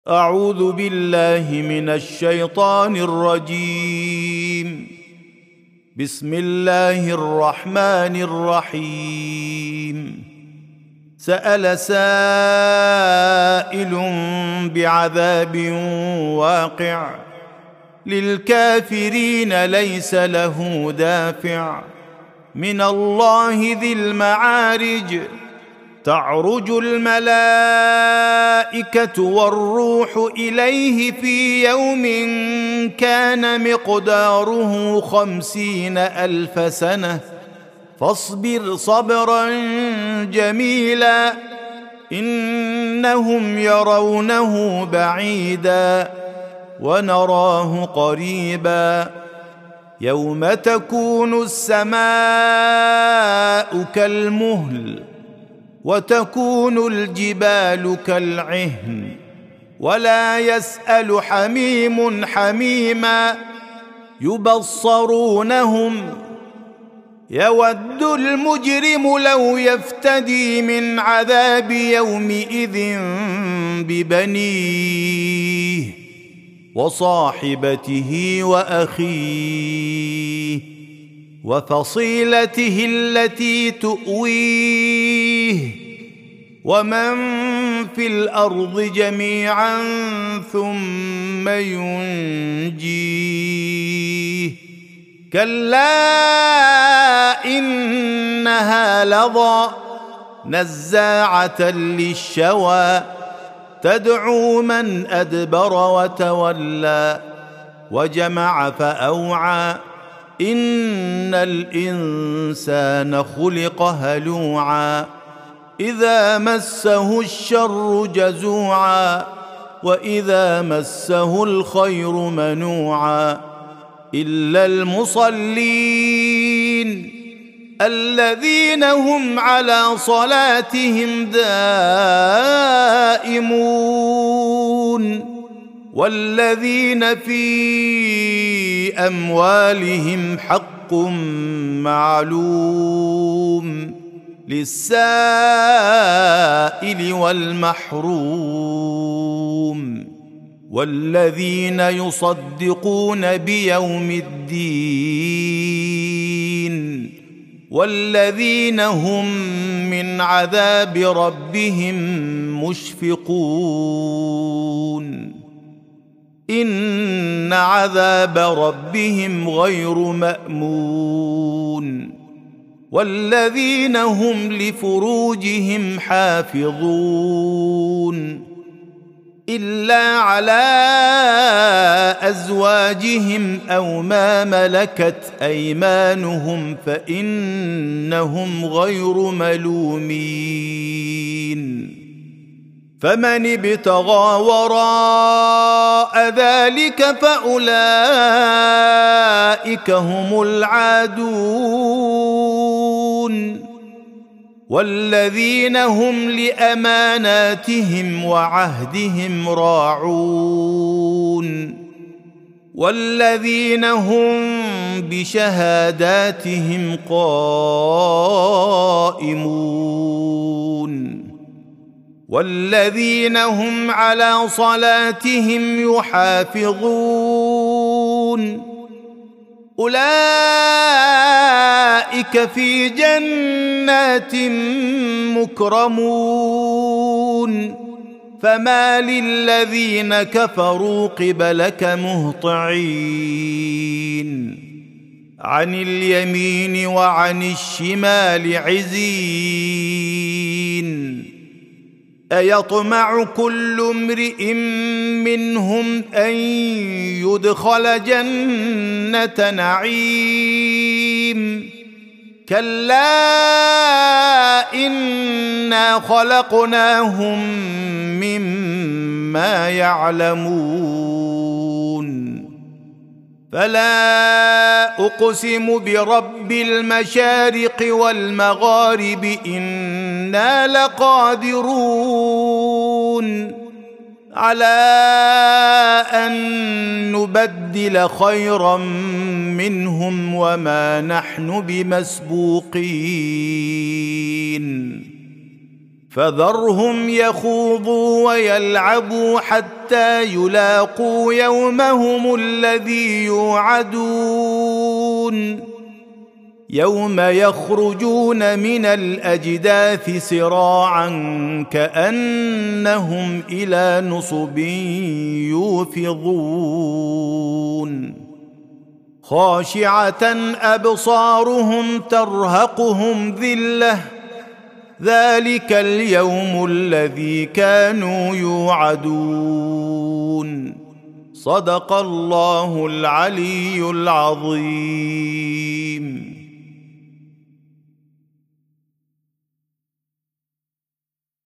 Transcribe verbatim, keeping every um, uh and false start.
أعوذ بالله من الشيطان الرجيم. بسم الله الرحمن الرحيم. سأل سائل بعذاب واقع للكافرين ليس له دافع من الله ذي المعارج. تعرج الملائكة والروح إليه في يوم كان مقداره خمسين ألف سنة فاصبر صبرا جميلا إنهم يرونه بعيدا ونراه قريبا يوم تكون السماء كالمهل وتكون الجبال كالعهن ولا يسأل حميم حميما يبصرونهم يود المجرم لو يفتدي من عذاب يومئذ ببنيه وصاحبته وأخيه وفصيلته التي تؤويه ومن في الأرض جميعا ثم ينجيه كلا إنها لظى نزاعة للشوى تدعو من أدبر وتولى وجمع فأوعى إن الإنسان خلق هلوعا إذا مسه الشر جزوعا وإذا مسه الخير منوعا إلا المصلين الذين هم على صلاتهم دائمون والذين في أموالهم حق معلوم للسائل والمحروم والذين يصدقون بيوم الدين والذين هم من عذاب ربهم مشفقون إن عذاب ربهم غير مأمون والذين هم لفروجهم حافظون إلا على أزواجهم أو ما ملكت أيمانهم فإنهم غير ملومين فمن ابتغى وراء ذلك فأولئك هم العادون والذين هم لأماناتهم وعهدهم راعون والذين هم بشهاداتهم قائمون والذين هم على صلاتهم يحافظون أولئك في جنات مكرمون فما للذين كفروا قبلك مهطعين عن اليمين وعن الشمال عزين أيطمع كل امرئ منهم أن يدخل جنة نعيم كلا إنا خلقناهم مما يعلمون فلا أقسم برب المشارق والمغارب إنا لقادرون على أن نبدل خيرا منهم وما نحن بمسبوقين فذرهم يخوضوا ويلعبوا حتى يلاقوا يومهم الذي يوعدون يوم يخرجون من الأجداث سراعا كأنهم إلى نصب يوفضون خاشعة أبصارهم ترهقهم ذلة ذلك اليوم الذي كانوا يوعدون صدق الله العلي العظيم.